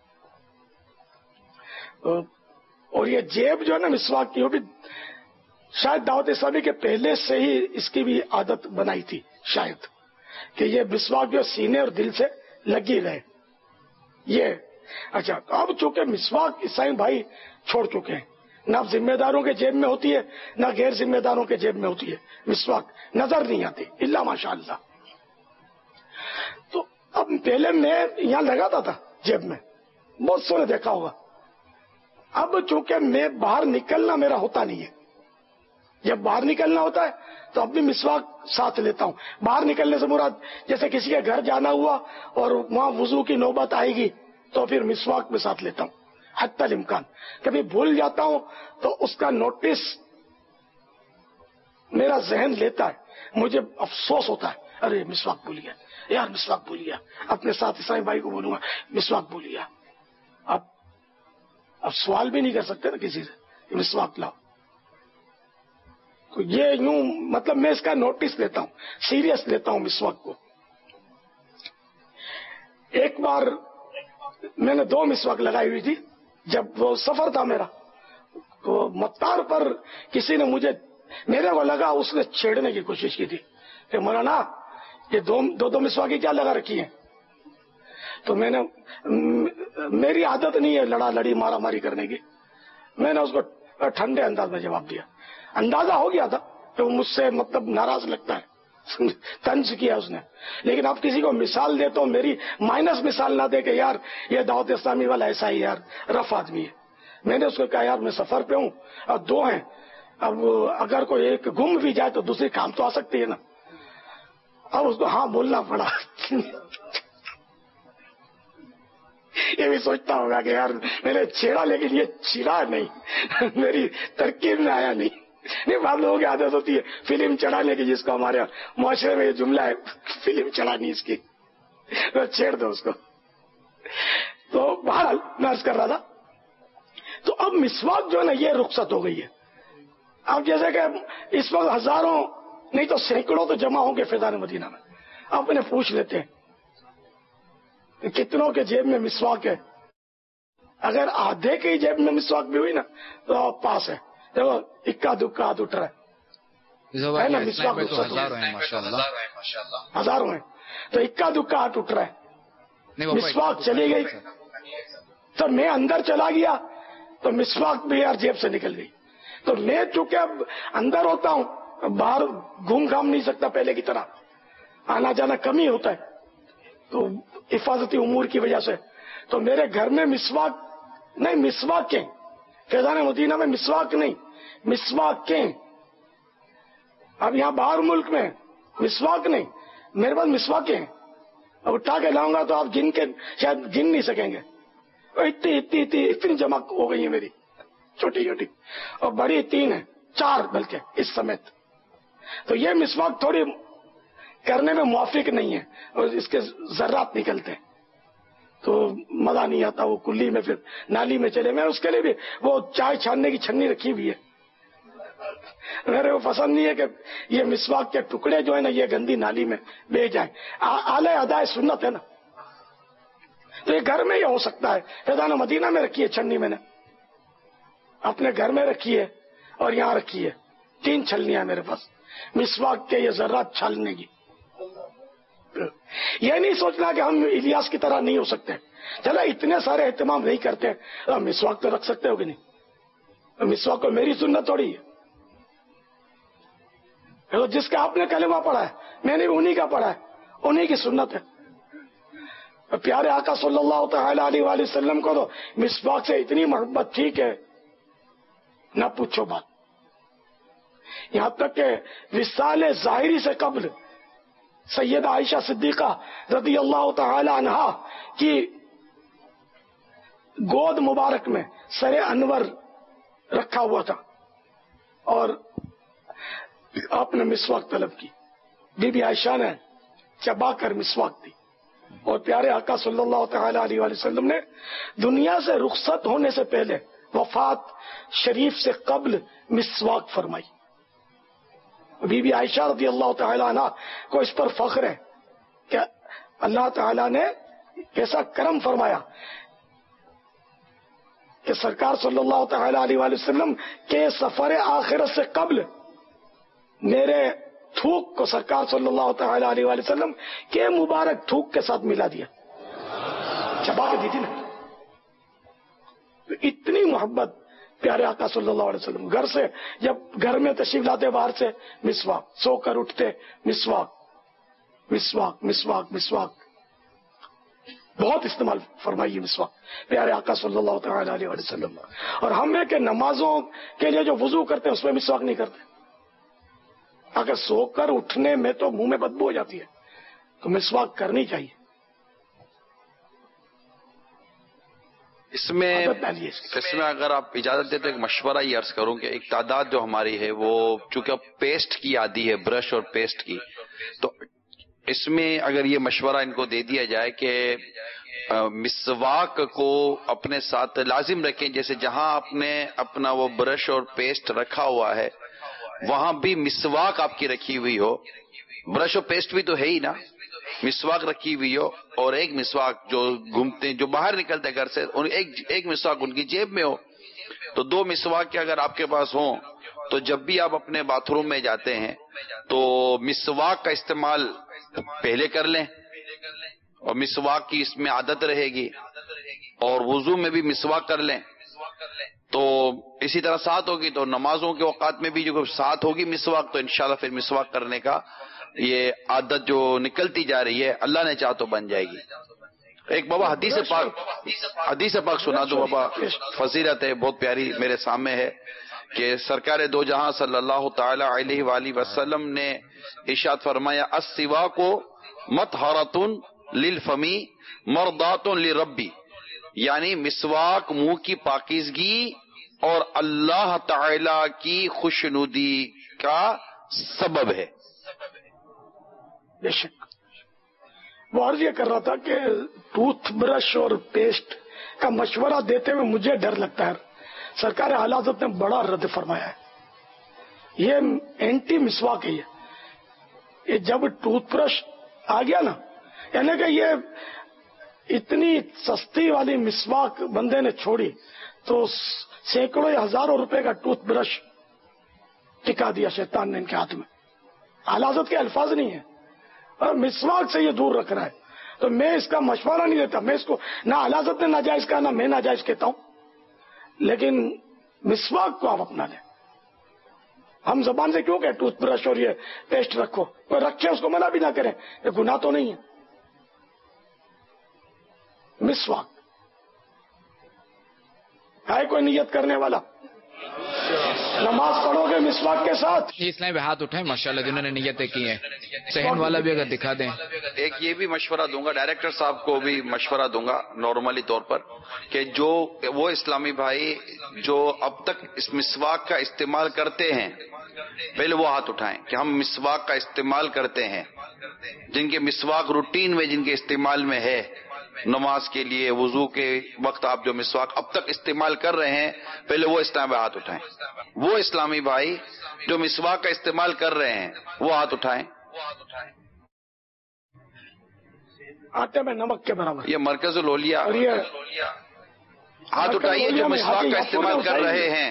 اور یہ جیب جو ہے نا مسواک کی وہ بھی شاید دعوت اسلامی کے پہلے سے ہی اس کی بھی عادت بنائی تھی شاید، کہ یہ مسواک جو سینے اور دل سے لگی رہے یہ. اچھا، اب چونکہ مسواک عیسائی بھائی چھوڑ چکے ہیں، نہ ذمہ داروں کے جیب میں ہوتی ہے نہ غیر ذمہ داروں کے جیب میں ہوتی ہے، مسواک نظر نہیں آتی الا ماشاء اللہ. تو اب پہلے میں یہاں لگاتا تھا جیب میں، بہت سو نے دیکھا ہوگا. اب چونکہ میں باہر نکلنا میرا ہوتا نہیں ہے، جب باہر نکلنا ہوتا ہے تو اب بھی مسواک ساتھ لیتا ہوں. باہر نکلنے سے مراد جیسے کسی کے گھر جانا ہوا اور وہاں وضو کی نوبت آئے گی تو پھر مسواک میں ساتھ لیتا ہوں حتی الامکان. کبھی بھول جاتا ہوں تو اس کا نوٹس میرا ذہن لیتا ہے، مجھے افسوس ہوتا ہے، ارے مسواک بھول گیا یار، مسواک بھول گیا. اپنے ساتھ عیسائی بھائی کو بولوں گا مسواک بھول گیا. اب اب سوال بھی نہیں کر سکتے نا کسی سے کہ مسواک لاؤ. تو یہ یوں مطلب میں اس کا نوٹس لیتا ہوں، سیریس لیتا ہوں مسواک کو. ایک بار میں نے دو مسواک لگائی ہوئی تھی جب وہ سفر تھا میرا، تو مطار پر کسی نے مجھے، میرے کو لگا اس نے چھیڑنے کی کوشش کی تھی کہ مولانا یہ دو دو, دو مسواکی کیا لگا رکھی ہیں. تو میں نے، میری عادت نہیں ہے لڑا لڑی مارا ماری کرنے کی، میں نے اس کو ٹھنڈے انداز میں جواب دیا. اندازہ ہو گیا تھا کہ وہ مجھ سے مطلب ناراض لگتا ہے، طنز کیا اس نے. لیکن آپ کسی کو مثال دے تو میری مائنس مثال نہ دے کہ یار یہ دعوت اسلامی والا ایسا ہی یار رف آدمی ہے. میں نے اس کو کہا یار میں سفر پہ ہوں اور دو ہیں، اب اگر کوئی ایک گم بھی جائے تو دوسری کام تو آ سکتی ہے نا. اب اس کو ہاں بولنا پڑا. یہ بھی سوچتا ہوگا کہ یار میں نے چھیڑا لیکن یہ چھڑا نہیں، میری ترکیب میں آیا نہیں. نہیں، بعض لوگوں کی عادت ہوتی ہے فلم چڑھانے کی، جس کو ہمارے معاشرے میں یہ جملہ ہے فلم چڑھانی اس کی، چھیڑ دو اس کو. تو بہرحال میں عرض کر رہا تھا، تو اب مسواک جو ہے نا یہ رخصت ہو گئی ہے. اب جیسے کہ اس وقت ہزاروں نہیں تو سینکڑوں تو جمع ہوں گے فیضان مدینہ میں. آپ انہیں پوچھ لیتے ہیں کہ کتنوں کے جیب میں مسواک ہے. اگر آدھے کی جیب میں مسواک بھی ہوئی نا تو آپ پاس ہے. دیکھو اکا دکا ہاتھ اٹھ رہا ہے نا، مسواک ہزاروں ہیں تو اکا دکا ہاتھ اٹھ رہا ہے. مسواک چلی گئی تو میں اندر چلا گیا تو مسواک بھی یار جیب سے نکل گئی. تو میں چونکہ اب اندر ہوتا ہوں، باہر گھوم گھام نہیں سکتا پہلے کی طرح، آنا جانا کم ہی ہوتا ہے تو حفاظتی امور کی وجہ سے. تو میرے گھر میں مسواک نہیں، مسواک کے فیضان مدینہ میں مسواک نہیں، مسواک کے. اب یہاں باہر ملک میں مسواک نہیں، میرے پاس مسواک ہیں. اب اٹھا کے لاؤں گا تو آپ گن کے شاید گن نہیں سکیں گے، اتنی اتنی اتنی اتنی جمع ہو گئی ہے میری، چھوٹی چھوٹی اور بڑی تین ہے، چار بلکہ اس سمیت. تو یہ مسواک تھوڑی کرنے میں موافق نہیں ہے اور اس کے ذرات نکلتے ہیں تو مزہ نہیں آتا. وہ کلی میں پھر نالی میں چلے، میں اس کے لیے بھی وہ چائے چھاننے کی چھنی رکھی ہوئی ہے. میرے کو پسند نہیں ہے کہ یہ مسواک کے ٹکڑے جو ہے نا یہ گندی نالی میں بہ جائیں. اعلی ادائے سنت ہے نا، تو یہ گھر میں ہی ہو سکتا ہے. فیضان مدینہ میں رکھی ہے چھنی، میں نے اپنے گھر میں رکھی ہے اور یہاں رکھی ہے. تین چھلنیاں میرے پاس مسواک کے یہ ذرات چھالنے کی. یہ نہیں سوچنا کہ ہم الیاس کی طرح نہیں ہو سکتے. چلو اتنے سارے اہتمام نہیں کرتے، مسواک تو رکھ سکتے ہو کہ نہیں؟ مسواک کو میری سنت تھوڑی ہے. جس کا آپ نے کلمہ پڑھا ہے میں نے بھی انہی کا پڑھا ہے، انہی کی سنت ہے. پیارے آقا صلی اللہ تعالی علیہ وآلہ وسلم کو تو مسواک سے اتنی محبت تھی کہ نہ پوچھو بات. یہاں تک کہ وصال ظاہری سے قبل سیدہ عائشہ صدیقہ رضی اللہ تعالی عنہا کی گود مبارک میں سر انور رکھا ہوا تھا اور آپ نے مسواک طلب کی. بی بی عائشہ نے چبا کر مسواک دی اور پیارے آقا صلی اللہ تعالی علیہ وآلہ وسلم نے دنیا سے رخصت ہونے سے پہلے وفات شریف سے قبل مسواک فرمائی. بی بی عائشہ رضی اللہ تعالی عنہ کو اس پر فخر ہے کہ اللہ تعالی نے ایسا کرم فرمایا. کہ سرکار صلی اللہ تعالی علیہ وآلہ وسلم کے سفر آخرت سے قبل میرے تھوک کو سرکار صلی اللہ تعالی علیہ وآلہ وسلم کے مبارک تھوک کے ساتھ ملا دیا، چبا کے دی تھی نا. اتنی محبت پیارے آقا صلی اللہ علیہ وسلم. گھر سے جب گھر میں تشریف لاتے باہر سے مسواک، سو کر اٹھتے مسواک مسواک مسواک مسواک بہت استعمال فرمائیے مسواک پیارے آقا صلی اللہ تعالی علیہ وسلم. اور ہم ہے کہ نمازوں کے لیے جو وضو کرتے ہیں اس میں مسواک نہیں کرتے. اگر سو کر اٹھنے میں تو منہ میں بدبو ہو جاتی ہے تو مسواک کرنی چاہیے. اس میں اس میں اگر آپ اجازت دیں تو ایک مشورہ یہ عرض کروں کہ ایک تعداد جو ہماری ہے وہ چونکہ پیسٹ کی عادی ہے، برش اور پیسٹ کی، تو اس میں اگر یہ مشورہ ان کو دے دیا جائے کہ مسواک کو اپنے ساتھ لازم رکھیں، جیسے جہاں آپ نے اپنا وہ برش اور پیسٹ رکھا ہوا ہے وہاں بھی مسواک آپ کی رکھی ہوئی ہو. برش اور پیسٹ بھی تو ہے ہی نا، مسواک رکھی ہوئی ہو اور ایک مسواک جو گھومتے جو باہر نکلتے گھر سے ایک ایک مسواک ان کی جیب میں ہو. تو دو مسواک کے اگر آپ کے پاس ہوں تو جب بھی آپ اپنے باتھ روم میں جاتے ہیں تو مسواک کا استعمال پہلے کر لیں اور مسواک کی اس میں عادت رہے گی، اور وضو میں بھی مسواک کر لیں. تو اسی طرح ساتھ ہوگی تو نمازوں کے اوقات میں بھی جو ساتھ ہوگی مسواک تو انشاءاللہ پھر مسواک کرنے کا یہ عادت جو نکلتی جا رہی ہے اللہ نے چاہ تو بن جائے گی. ایک بابا حدیث پاک حدیث پاک سنا دو بابا، فضیلت ہے بہت پیاری میرے سامنے ہے کہ سرکار دو جہاں صلی اللہ تعالی علیہ وآلہ وسلم نے ارشاد فرمایا السواک مطہرۃ للفمی مرضات لربی، یعنی مسواک منہ کی پاکیزگی اور اللہ تعالی کی خوشنودی کا سبب ہے. بے شک وہ عرض یہ کر رہا تھا کہ ٹوتھ برش اور پیسٹ کا مشورہ دیتے ہوئے مجھے ڈر لگتا ہے. سرکار اعلیٰ حضرت نے بڑا رد فرمایا ہے، یہ اینٹی مسواک ہے. یہ جب ٹوتھ برش آ گیا نا، یعنی کہ یہ اتنی سستی والی مسواک بندے نے چھوڑی تو سینکڑوں یا ہزاروں روپے کا ٹوتھ برش ٹکا دیا شیطان نے ان کے ہاتھ میں. اعلیٰ حضرت کے الفاظ نہیں ہیں اور مسواک سے یہ دور رکھ رہا ہے. تو میں اس کا مشورہ نہیں دیتا، میں اس کو نہ اعلیٰ حضرت نے ناجائز کہا نہ میں ناجائز کہتا ہوں، لیکن مسواک کو آپ اپنا لیں. ہم زبان سے کیوں کہ ٹوتھ برش اور یہ پیسٹ رکھو، کوئی رکھے اس کو منع بھی نہ کریں، یہ گناہ تو نہیں ہے. مسواک ہے کوئی نیت کرنے والا نماز پڑھو گے مسواک کے ساتھ؟ اس لائن پہ ہاتھ اٹھائیں ماشاءاللہ جنہوں نے نیتیں کی ہیں. صحن والا بھی اگر دکھا دیں. ایک یہ بھی مشورہ دوں گا ڈائریکٹر صاحب کو بھی مشورہ دوں گا نارملی طور پر کہ جو وہ اسلامی بھائی جو اب تک اس مسواک کا استعمال کرتے ہیں پہلے وہ ہاتھ اٹھائیں کہ ہم مسواک کا استعمال کرتے ہیں. جن کے مسواک روٹین میں جن کے استعمال میں ہے، نماز کے لیے وضو کے وقت آپ جو مسواک اب تک استعمال کر رہے ہیں پہلے وہ اسلام پہ ہاتھ اٹھائیں. وہ اسلامی بھائی جو مسواک کا استعمال کر رہے ہیں وہ ہاتھ اٹھائیں. آٹے میں نمک کے برابر یہ مرکز الاولیاء ہاتھ اٹھائیے جو مسواک کا استعمال کر رہے ہیں.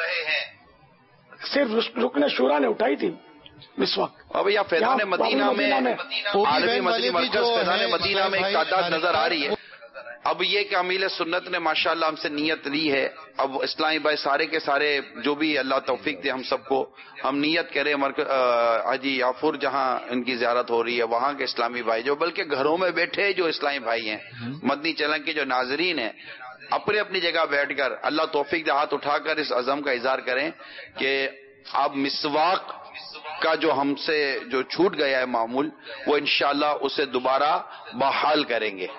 صرف رکن شورا نے اٹھائی تھی مسواک. اب یا فیضان مدینہ میں عالمی مدنی مرکز فیضان مدینہ میں ایک تعداد نظر آ رہی ہے. اب یہ کہ امیل سنت نے ماشاءاللہ ہم سے نیت لی ہے. اب اسلامی بھائی سارے کے سارے جو بھی اللہ توفیق دے ہم سب کو ہم نیت کریں حاجی یافور جہاں ان کی زیارت ہو رہی ہے وہاں کے اسلامی بھائی جو بلکہ گھروں میں بیٹھے جو اسلامی بھائی ہیں مدنی چینل کے جو ناظرین ہیں اپنے اپنی جگہ بیٹھ کر اللہ توفیق دے ہاتھ اٹھا کر اس عزم کا اظہار کریں کہ آپ مسواک کا جو ہم سے جو چھوٹ گیا ہے معمول وہ انشاءاللہ اسے دوبارہ بحال کریں گے.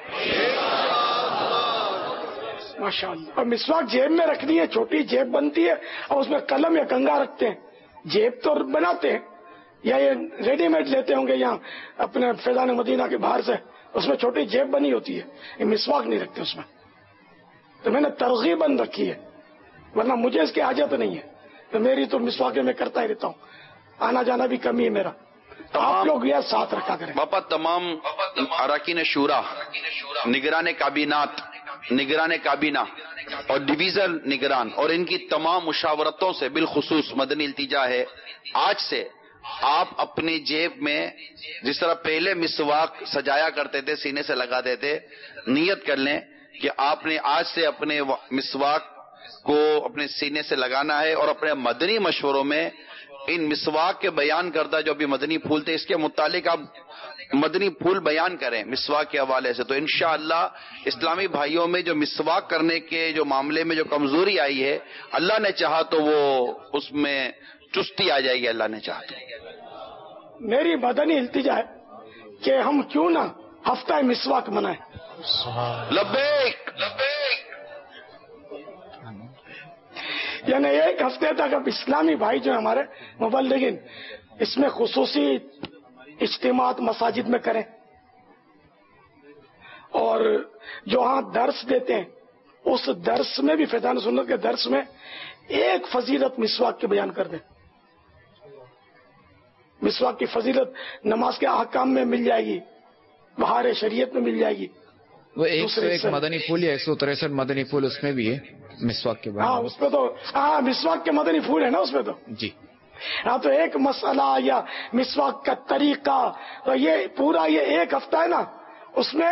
ماشاءاللہ. اور مسواک جیب میں رکھنی ہے، چھوٹی جیب بنتی ہے اور اس میں قلم یا کنگا رکھتے ہیں. جیب تو بناتے ہیں یا یہ ریڈی میڈ لیتے ہوں گے یہاں اپنے فیضان مدینہ کے باہر سے، اس میں چھوٹی جیب بنی ہوتی ہے. یہ مسواک نہیں رکھتے اس میں. تو میں نے ترغیباً رکھی ہے ورنہ مجھے اس کی حاجت نہیں ہے. تو میری تو مسواک میں کرتا ہی رہتا ہوں، آنا جانا بھی کمی ہے میرا. تو آپ لوگ یہ ساتھ رکھا کریں. باپا تمام اراکین شورا، نگران کابینات، نگران کابینہ اور ڈویژن نگران اور ان کی تمام مشاورتوں سے بالخصوص مدنی التجا ہے، آج سے آپ اپنی جیب میں جس طرح پہلے مسواک سجایا کرتے تھے، سینے سے لگاتے تھے، نیت کر لیں کہ آپ نے آج سے اپنے مسواک کو اپنے سینے سے لگانا ہے، اور اپنے مدنی مشوروں میں ان مسواک کے بیان کردہ جو بھی مدنی پھول تھے اس کے متعلق آپ مدنی پھول بیان کریں مسواک کے حوالے سے، تو انشاءاللہ اسلامی بھائیوں میں جو مسواک کرنے کے جو معاملے میں جو کمزوری آئی ہے، اللہ نے چاہا تو وہ اس میں چستی آ جائے گی، اللہ نے چاہا تو۔ میری مدنی التجا ہے کہ ہم کیوں نہ ہفتہ مسواک منائیں۔ لبیک یعنی ایک ہفتے تک اب اسلامی بھائی جو ہمارے مبلغین اس میں خصوصی اجتماعات مساجد میں کریں، اور جو ہاں درس دیتے ہیں اس درس میں بھی فیضان سنت کے درس میں ایک فضیلت مسواک کے بیان کر دیں۔ مسواک کی فضیلت نماز کے احکام میں مل جائے گی، بہار شریعت میں مل جائے گی۔ وہ ایک سو ایک مدنی پھول یا ایک سو تریسٹھ مدنی پھول اس میں بھی ہے مسواک کے بارے میں؟ ہاں اس پہ تو ہاں مسواک کے مدنی پھول ہے نا اس میں تو جی ہاں، تو ایک مسئلہ یا مسواک کا طریقہ، تو یہ پورا یہ ایک ہفتہ ہے نا، اس میں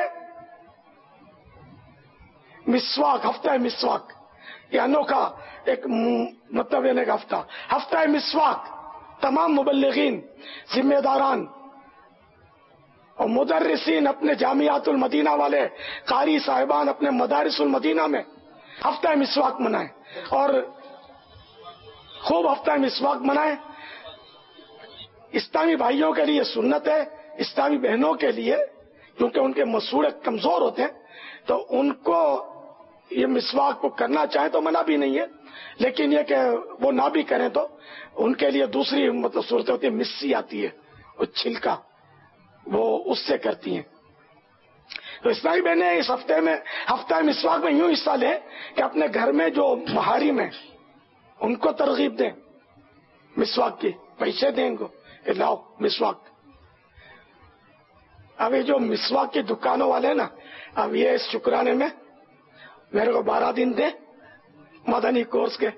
مسواک ہفتہ مسواک یہ انوکھا ایک مطلب یعنی کا ہفتہ ہفتہ مسواک تمام مبلغین، ذمہ داران اور مدرسین اپنے جامعات المدینہ والے، قاری صاحبان اپنے مدارس المدینہ میں ہفتہ مسواک منائیں، اور خوب ہفتہ مسواک منائیں۔ اسلامی بھائیوں کے لیے سنت ہے، اسلامی بہنوں کے لیے کیونکہ ان کے مسوڑے کمزور ہوتے ہیں تو ان کو یہ مسواک کو کرنا چاہیں تو منع بھی نہیں ہے، لیکن یہ کہ وہ نہ بھی کریں تو ان کے لیے دوسری مطلب صورت ہوتی ہے، مسی آتی ہے وہ چھلکا، وہ اس سے کرتی ہیں۔ تو اسلامی بہنیں اس ہفتے میں ہفتہ مسواک میں یوں حصہ لیں کہ اپنے گھر میں جو محارم ہیں ان کو ترغیب دیں مسواک کی، پیسے دیں ان کو کہ لاؤ مسواک۔ اب یہ جو مسواک کی دکانوں والے ہیں نا، اب یہ اس شکرانے میں میرے کو بارہ دن دیں مدنی کورس کے،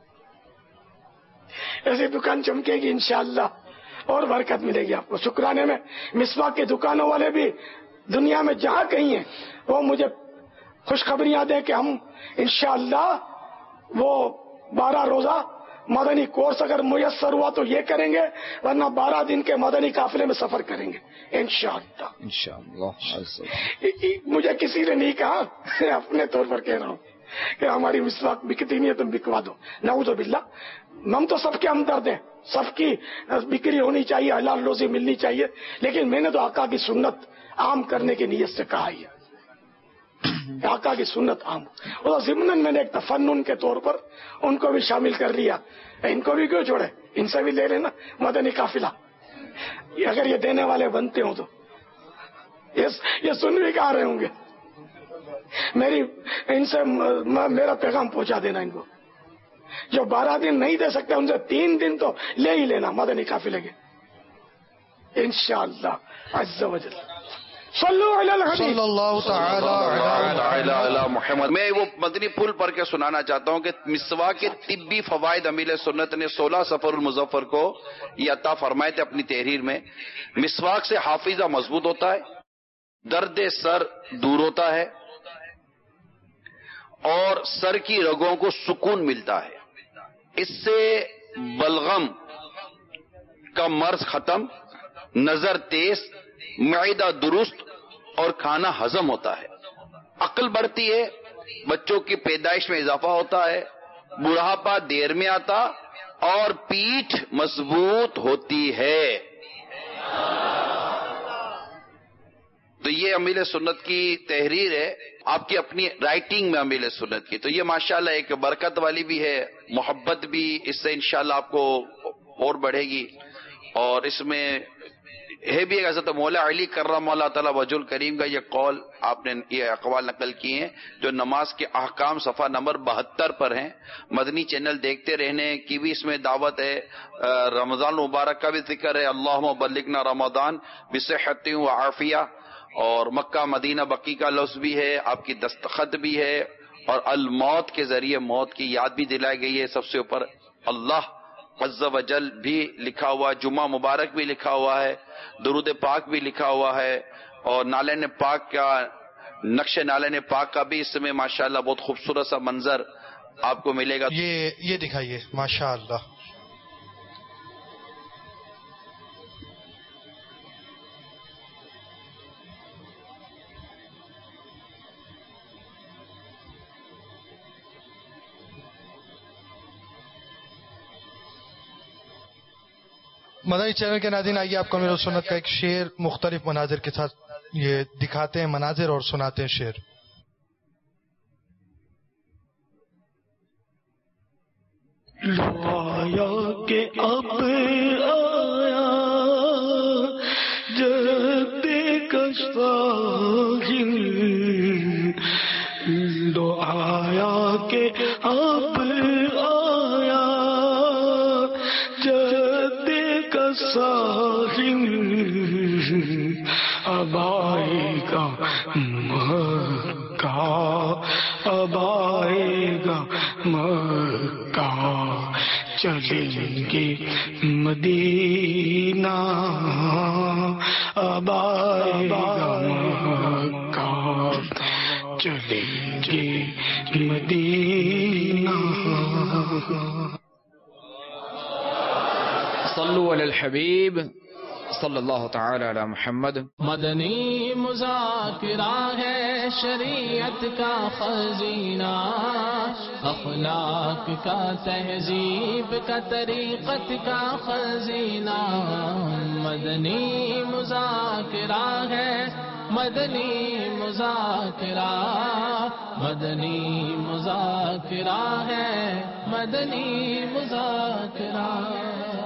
ایسی دکان چمکے گی انشاءاللہ اور برکت ملے گی آپ کو۔ شکرانے میں مسواک کی دکانوں والے بھی دنیا میں جہاں کہیں ہیں وہ مجھے خوشخبریاں دیں کہ ہم انشاءاللہ وہ بارہ روزہ مدنی کورس اگر میسر ہوا تو یہ کریں گے، ورنہ بارہ دن کے مدنی قافلے میں سفر کریں گے انشاءاللہ۔ انشاءاللہ مجھے کسی نے نہیں کہا، اپنے طور پر کہہ رہا ہوں کہ ہماری مسواک بکتی نہیں ہے تم بکوا دو، نعوذ باللہ۔ ہم تو سب کے ہمدرد ہیں، سب کی بکری ہونی چاہیے، حلال روزی ملنی چاہیے، لیکن میں نے تو آقا کی سنت عام کرنے کی نیت سے کہا ہی ہے، آقا کی سنت عام۔ اور ضمن میں نے ایک تفنن کے طور پر ان کو بھی شامل کر لیا، ان کو بھی کیوں چھوڑے، ان سے بھی لے لینا مدنی قافلہ، اگر یہ دینے والے بنتے ہوں تو یہ سن بھی کہا رہے ہوں گے، میری ان سے میرا پیغام پہنچا دینا ان کو۔ جو بارہ دن نہیں دے سکتے ان سے تین دن تو لے ہی لینا مدنی قافلے کے انشاءاللہ عز و جل۔ صلو علی الحبیب صلی اللہ تعالی علی محمد۔ میں وہ مدنی پھول پڑھ کے سنانا چاہتا ہوں کہ مسواک کے طبی فوائد امیل سنت نے سولہ سفر المظفر کو یہ عطا فرمائے تھے اپنی تحریر میں۔ مسواک سے حافظہ مضبوط ہوتا ہے، درد سر دور ہوتا ہے، اور سر کی رگوں کو سکون ملتا ہے۔ اس سے بلغم کا مرض ختم، نظر تیز، معدہ درست اور کھانا ہضم ہوتا ہے، عقل بڑھتی ہے، بچوں کی پیدائش میں اضافہ ہوتا ہے، بڑھاپا دیر میں آتا اور پیٹھ مضبوط ہوتی ہے۔ تو یہ امیل سنت کی تحریر ہے، آپ کی اپنی رائٹنگ میں امیل سنت کی، تو یہ ماشاءاللہ ایک برکت والی بھی ہے، محبت بھی اس سے انشاءاللہ آپ کو اور بڑھے گی۔ اور اس میں ہے بھی ایک حضرت مولا علی کرم اللہ تعالی وجہ الکریم کا یہ قول، آپ نے یہ اقوال نقل کیے ہیں جو نماز کے احکام صفحہ نمبر بہتر پر ہیں۔ مدنی چینل دیکھتے رہنے کی بھی اس میں دعوت ہے، رمضان مبارک کا بھی ذکر ہے، اللہم بلغنا رمضان بصحت و عافیہ، اور مکہ مدینہ بقی کا لفظ بھی ہے، آپ کی دستخط بھی ہے، اور الموت کے ذریعے موت کی یاد بھی دلائی گئی ہے. سب سے اوپر اللہ عز و جل بھی لکھا ہوا، جمعہ مبارک بھی لکھا ہوا ہے، درود پاک بھی لکھا ہوا ہے، اور نالین پاک کا نقش نالین پاک کا بھی اس میں ماشاءاللہ بہت خوبصورت سا منظر آپ کو ملے گا. یہ یہ دکھائیے ماشاءاللہ. مدنی چینل کے ناظرین، آئیے آپ کو امیر سنت کا ایک شعر مختلف مناظر کے ساتھ یہ دکھاتے ہیں مناظر اور سناتے ہیں شعر. آیا کہ اب آیا جب کشاہل، لو آیا کہ اب آیا جب کشاہل، اب آئے گا مکہ، اب آئے گا مکہ، چلیں گے مدینہ، اب آئے گا مکہ، چلیں گے مدینہ. صلو علی الحبیب صلی اللہ تعالی علی محمد. مدنی مذاکرہ ہے شریعت کا خزینہ، اخلاق کا تہذیب کا طریقت کا خزینہ. مدنی مذاکرہ ہے، مدنی مذاکرہ، مدنی مذاکرہ ہے، مدنی مذاکرہ.